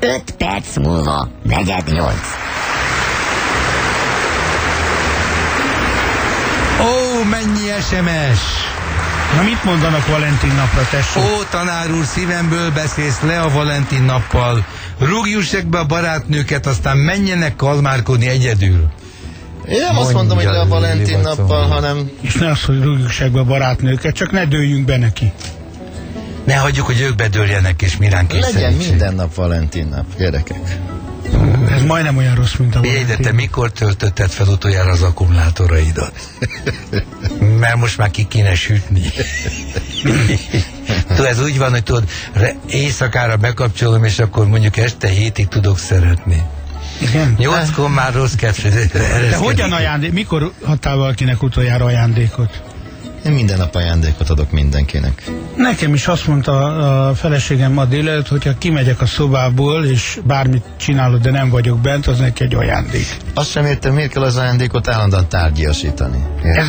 5 perc múlva 4:08. Ó, mennyi SMS! Na mit mondanak Valentin napra, tesó? Ó, tanár úr, szívemből beszélsz le a Valentin nappal. Rúgjussek be a barátnőket, aztán menjenek kalmárkodni egyedül. Én nem azt mondom, hogy le a Valentin nappal, hanem... És ne azt, hogy rúgjuk be a barátnőket, csak ne dőljünk be neki. Ne hagyjuk, hogy ők bedőljenek, és mi ránk Legyen kényszerítsék. minden nap Valentin nap, gyerekek. Ez majdnem olyan rossz, mint a Figyelj, de te mikor töltötted fel utoljára az akkumulátoraidat? Mert most már ki kéne sütni. Tudod, ez úgy van, hogy tudod, éjszakára bekapcsolom, és akkor mondjuk este 7-ig tudok szeretni. Igen? 8-kor már rossz kedv. De hogyan mikor adtál valakinek utoljára ajándékot? Én minden nap ajándékot adok mindenkinek. Nekem is azt mondta a feleségem ma délelőtt, hogyha kimegyek a szobából, és bármit csinálod, de nem vagyok bent, az neki egy ajándék. Azt sem értem, miért kell az ajándékot állandóan tárgyiasítani.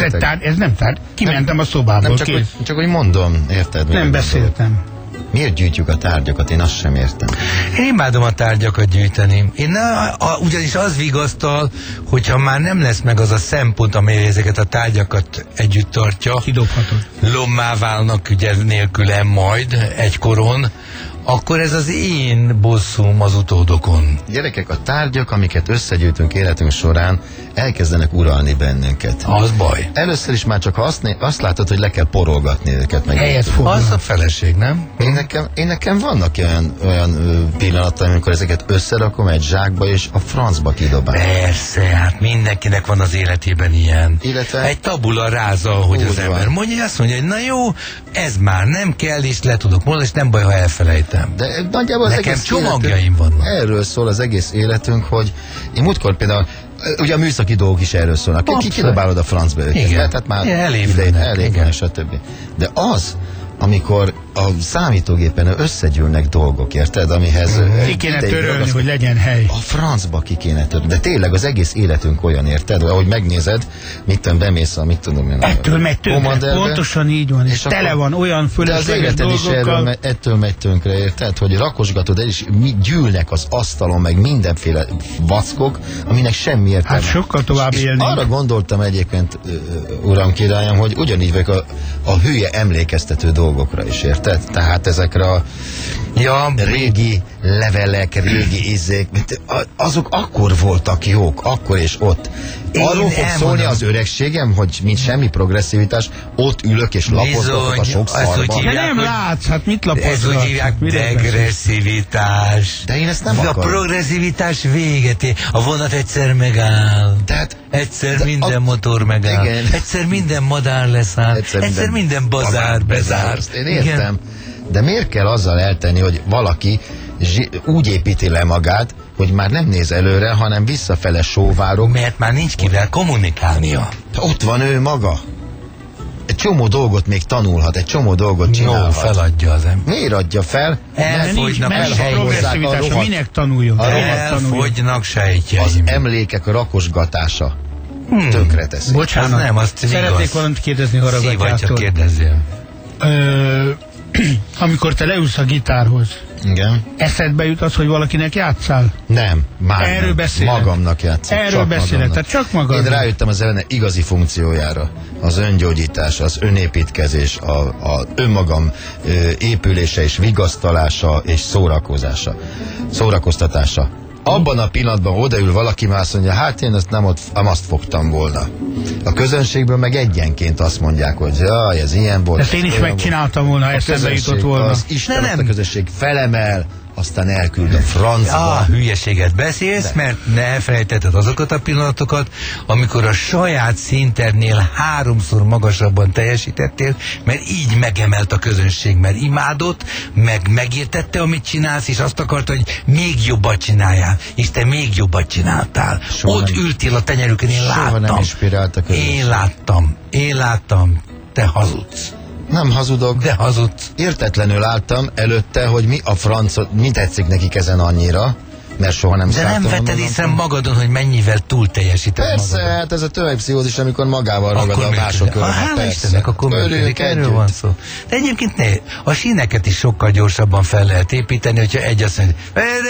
Ez nem tárgy. Kimentem a szobából. Nem, csak hogy mondom, érted? Nem beszéltem. Miért gyűjtjük a tárgyakat? Én azt sem értem. Én imádom a tárgyakat gyűjteni. Ugyanis az vigasztal, hogyha már nem lesz meg az a szempont, amely ezeket a tárgyakat együtt tartja. Kidobhatod. Lommá válnak ugye nélkülem majd egykoron, akkor ez az én bosszúm az utódokon. Gyerekek, a tárgyak, amiket összegyűjtünk életünk során, elkezdenek uralni bennünket. Az baj. Először is már csak azt látod, hogy le kell porolgatni őket. Meg az a feleség, nem? Én nekem vannak olyan pillanataim, amikor ezeket összerakom egy zsákba, és a francba kidobálom. Persze, hát mindenkinek van az életében ilyen. Illetve egy tabula ráza, hogy az ember mondja, azt mondja, hogy na jó, ez már nem kell, és le tudok mondani, és nem baj, ha elfelejtem. De nagyjából az nekem egész csomagjaim vannak. Erről szól az egész életünk, hogy én múltkor például, ugye a műszaki dolgok is erről szólnak. Kidobálod a francba őket. Igen. Tehát már elég van, stb. De az, amikor a számítógépen összegyűlnek dolgok, érted? Amihez ki kéne törölni, hogy legyen hely. A francba ki kéne törölni. De tényleg az egész életünk olyan, érted? Ahogy megnézed, bemész a, mit tudom én. Ettől megy tönkre. Pontosan így van. És tele van olyan fölösleges dolgokkal. De az ettől megy tönkre, érted? Hogy rakosgatod el, és gyűlnek az asztalon, meg mindenféle vackok, aminek semmi értelme. Hát sokkal tovább élni. Arra gondoltam egyébként, uram királyom, hogy ugyanígy vagyok a hülye emlékeztető dolgokra is, érted? Tehát ezekre a régi levelek, régi izzék, azok akkor voltak jók, akkor és ott. Arról fog szólni az öregségem, hogy mint semmi progresszivitás, ott ülök és lapozgatok a sok szarban. De nem látsz, hát mit lapozgat? Ez úgy hívják degresszivitás. De én ezt nem akarom. A progresszivitás véget ér. A vonat egyszer megáll. Tehát egyszer minden motor megáll. Igen. Egyszer minden madár leszáll. Egyszer minden bazár bezár. Ezt én értem. De miért kell azzal eltenni, hogy valaki úgy építi le magát, hogy már nem néz előre, hanem visszafele sóvárok? Mert már nincs kivel kommunikálnia. Ott van ő maga. Egy csomó dolgot még tanulhat, egy csomó dolgot csinálhat. No, feladja az ember. Miért adja fel? Elfogynak minek tanuljon? Elfogynak sejtjeim. Az emlékek rakosgatása tönkre teszi. Bocsánat, az nem, azt szeretnék valamit kérdezni Haragatyától. Csak kérdezzél. Amikor te leülsz a gitárhoz, igen. Eszedbe jut az, hogy valakinek játszál? Nem, már erről nem. Beszélek. Magamnak játszom. Erről beszélek, tehát csak magadnak. Én rájöttem a zene igazi funkciójára. Az öngyógyítás, az önépítkezés, a önmagam épülése és vigasztalása és szórakoztatása. Abban a pillanatban odaül valaki, már azt mondja, hát én ezt nem azt fogtam volna. A közönségből meg egyenként azt mondják, hogy jaj, ez ilyen volt. Ezt én is megcsináltam volna, ha eszembe jutott volna. Az Isten, a közösség felemel, aztán elküld a francba. Hülyeséget beszélsz, mert ne elfelejtetted azokat a pillanatokat, amikor a saját szintednél 3-szor magasabban teljesítettél, mert így megemelt a közönség, mert imádott, meg megértette, amit csinálsz, és azt akarta, hogy még jobbat csináljál, és te még jobbat csináltál. Ott ültél a tenyerükön, én láttam. Soha nem inspirált a közönség. Én láttam, te hazudsz. Nem hazudok. De hazudsz. Értetlenül álltam előtte, hogy mi a francot, mi tetszik nekik ezen annyira, mert soha nem De szálltam. nem vetted észre magadon, hogy mennyivel túl teljesíted Persze, magadon. hát ez a tömegpszichózis, amikor magával ragad a mások örömet. Hála Istennek, akkor működik, erről van szó. De egyébként a síneket is sokkal gyorsabban fel lehet építeni, hogyha egy azt mondja,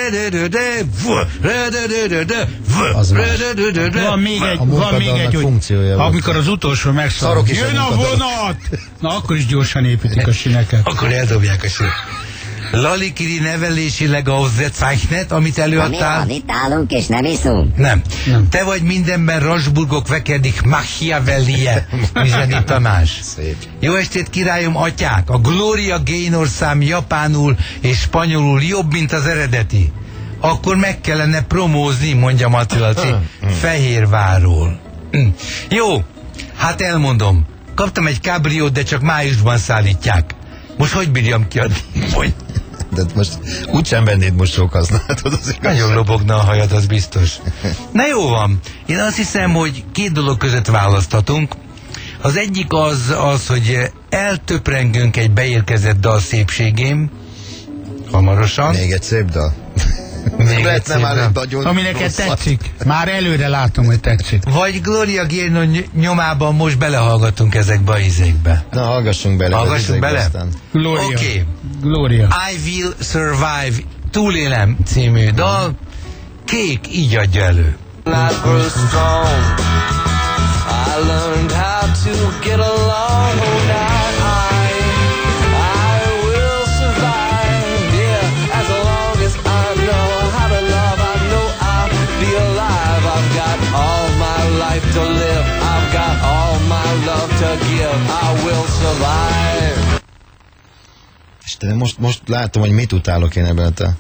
az más. Van még egy, hogy funkciója volt. amikor az utolsó megszalad, Szarok is jön a a vonat! Na, akkor is gyorsan építik a sineket. akkor eldobják a síneket. Lalikiri nevelésileg ausgezeichnet, amit Mi előadtál? van, itt állunk és nem iszunk? Nem. Te vagy mindenben Rasburgok vekedik Machiavellie, üzeni Tamás. Szép. Jó estét, királyom, atyák! A Gloria Gaynor szám japánul és spanyolul jobb, mint az eredeti. Akkor meg kellene promózni, mondja Maci Laci, Fehérvárról. Jó, hát elmondom. Kaptam egy kábriót, de csak májusban szállítják. Most hogy bírjam kiadni? Mondj. De most úgysem vennéd most sokaznátod az igazság. Nagyon lobogna a hajad, az biztos. Na jó van. Én azt hiszem, hogy két dolog között választhatunk. Az egyik az, hogy eltöprengünk egy beérkezett dal szépségén. Hamarosan. Még egy szép dal. Még Lehet egy nem szép áll dal. egy nagyon Ami neked rosszat. tetszik. Már előre látom, hogy tetszik. Vagy Gloria Gaynor nyomában most belehallgatunk ezekbe a izékbe. Na, hallgassunk bele. Hallgassunk bele? Aztán. Gloria. Oké. Gloria. I Will Survive, Túlélem című dal. Kék így adja elő. Life grows strong. I learned how to get along. Oh, now I will survive. Yeah, as long as I know how to love, I know I'll be alive. I've got all my life to live. I've got all my love to give. I will survive. Istenem, most látom, hogy mit utálok én ebben a...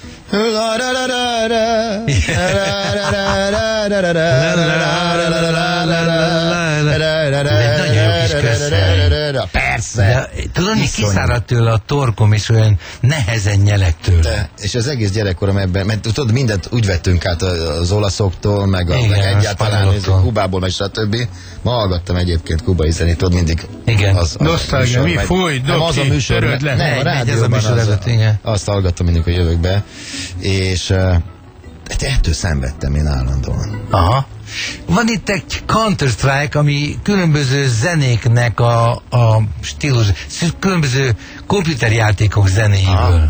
Persze. De, tudod, mi kiszáradt tőle a torkom, és olyan nehezen nyelek tőle. De, és az egész gyerekkorom ebben, mert tudod, mindent úgy vettünk át az olaszoktól, meg egyáltalán Kubából, meg stb. Ma hallgattam egyébként kubai zenét, tudod, mindig. Igen. Nosztalgia, mi? Fúj, nem az a doki, műsor, töröld le. nem, a Ez a rádióban műsor előtt, igen. azt hallgattam mindig, hogy jövök be, és ettől szenvedtem én állandóan. Aha. Van itt egy Counter-Strike, ami különböző zenéknek a stílus, különböző komputerjátékok zenéiből.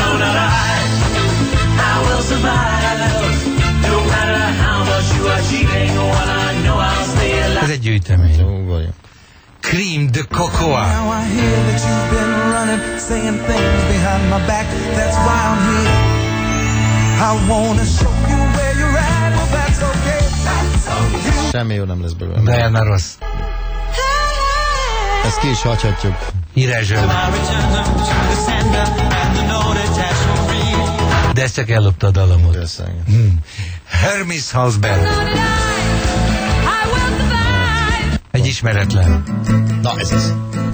Ez egy gyűjtemény. Jó, vagyok. Cream de Cocoa. Now I hear that you've been running, saying things behind my back. That's why I'm here. I wanna show you where you're at. Well, that's okay. Semmi jó nem lesz belőle. Diana Ross. Ezt ki is hagyhatjuk. Írásról. De ezt csak ellopta a dalamot. Persze. Hermes House Band. Egy ismeretlen. Na, ez az.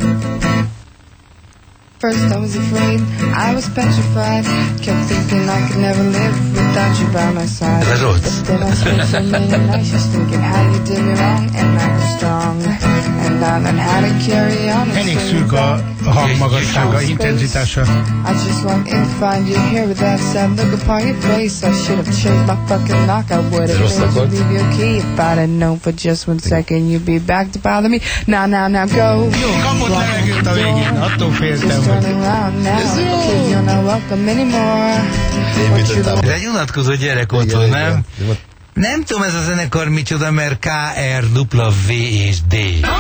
First I was afraid, I was petrified. Kept thinking I could never live without you by my side. Ez Rhodes. But then I spent so many nights just thinking how you did me wrong, and I was strong. And I learned how to carry on. and Elég stay szűk a hangmagassága, intenzitása. I just walked in to find you here with that sad look upon your face. I should have changed my fucking lock. I would have Rossz made you akkord? leave your key if I'd have known for just 1 second you'd be back to bother me. Now go. Jó, kapott levegőt a végén, attól féltem, Just hogy... running around now, kid, you're not welcome anymore. Építettem. Ez egy unatkozó gyerek otthon, nem? Nem tudom ez a zenekar micsoda, mert K, R, W, és D.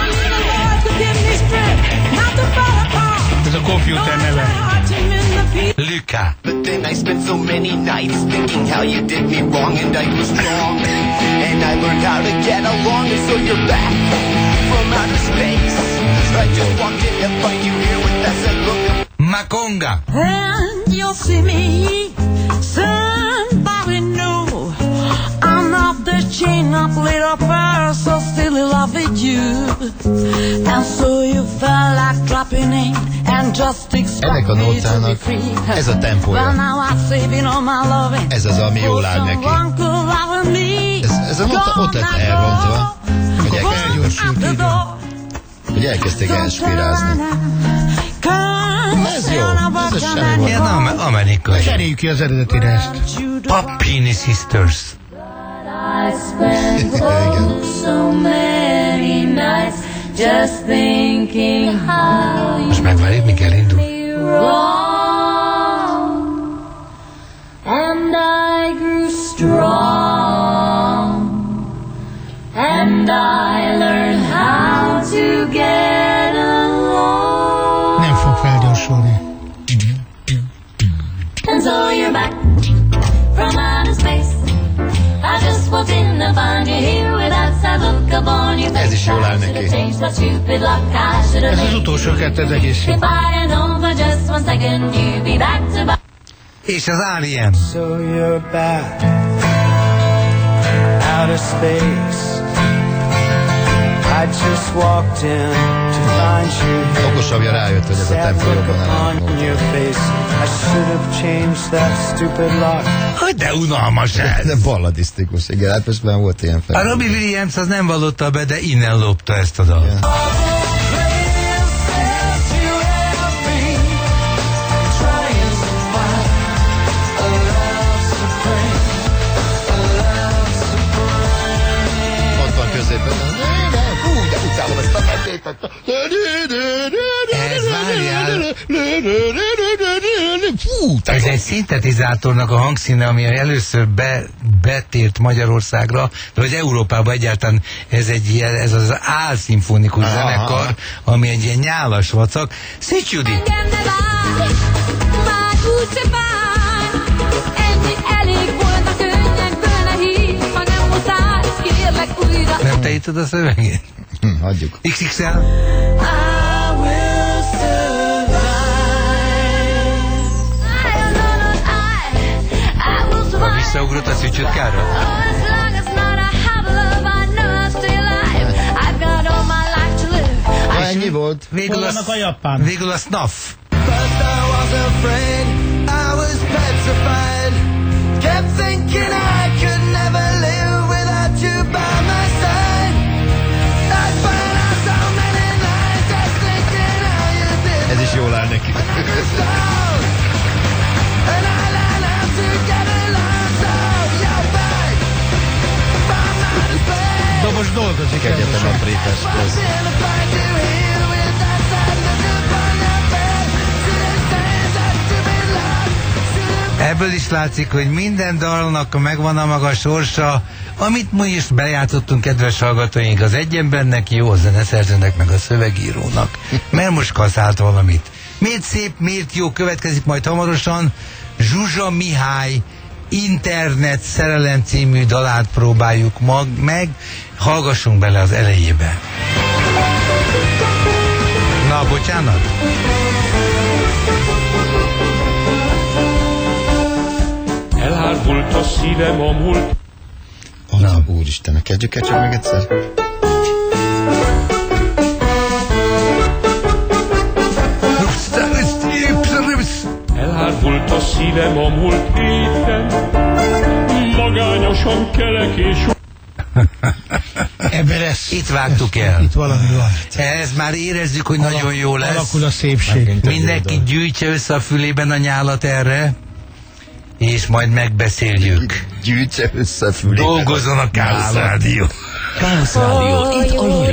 Ez a kompjúter neve. Luka. But then I spent so many nights thinking how you did me wrong, and I was strong. And I learned how to get along, and so you're back from outer space. I just walked in to find you here with that sad look. Makonga. And you'll see me, somebody new. I'm not the chain up little pearl, so still in love with you. And so you felt like dropping in and just expect Ennek a me to be nótának free. ez a tempója. Well, now I'm saving all my loving. Ez az, ami jól áll neki. Ez a nota ott lett elrontva, hogy elkezdték elspirázni. Ez jó. Ez semmi volt. Ilyen amerikai. Cseréljük ki az eredetire ezt. Papini Sisters. I spent so many nights just thinking how Most megvárjuk, míg elindul. you wrong, and I grew strong, and I learned how to get along. Nem fog felgyorsulni. And so you're back from outer space. I just walked in to find you here with that sad look upon your face. Ez is jól áll I should neki. have changed that stupid lock. I should have Ez az made utolsó kettő egész jó. if I had known for just 1 second you'd be back to back. És az Alien. So you're back, outer space. I just walked in to find you here. Okosabbja rájött, hogy ez a Sad tempó look jobban upon áll. your face. I should have changed that stupid lock. Hogy de unalmas ez. De balladisztikus, igen, hát most már volt ilyen fel. A Robbie Williams az nem vallotta be, de innen lopta ezt a dalt. Igen. Ott van középen. Hú, de utálom ezt a betétet. Ez várjál. Fú, Ez egy szintetizátornak a hangszíne, ami először betért Magyarországra, de hogy Európában egyáltalán ez egy ilyen, ez az álszimfonikus zenekar, ami egy ilyen nyálas vacak. Szécs Judit! Nem te írtad a szövegét? Hagyjuk. XXL? Visszaugrott a szücsötkára? Ennyi volt. Végül Hol vannak a japán? Végül a Snuff. First I was afraid, I was petrified. Kept thinking I could never live without you by my side. I spent out so many nights just thinking how you did. Ez is jól áll neki. And I learned how to get along, so you're back from outer space. Dobos dolgozik. Egyetem a prétes köz. Till I find you here with that sad look upon your face. Should have changed that stupid lock. Should have Ebből is látszik, hogy minden dalnak megvan a maga sorsa, amit mi is bejátszottunk, kedves hallgatóink, az egy embernek jó, a zeneszerzőnek, meg a szövegírónak. Mert most kaszált valamit. Miért szép, miért jó, következik majd hamarosan. Zsuzsa Mihály Internet szerelem című dalát próbáljuk meg. Hallgassunk bele az elejébe. Na, bocsánat. Elárvult a szívem a múlt. Na, úristen, kezdjük el csak meg egyszer. Elárvult a szívem a múlt héten. Magányosan kelek és Ebben lesz. Itt vágtuk el. Itt valami van. Ez már érezzük, hogy nagyon jó lesz. Alakul a szépség. Mindenki gyűjtse össze a fülében a nyálat erre, és majd megbeszéljük. Gyűjtse össze a fülében. Dolgozzon a Káosz Rádió. Káosz Rádió, itt a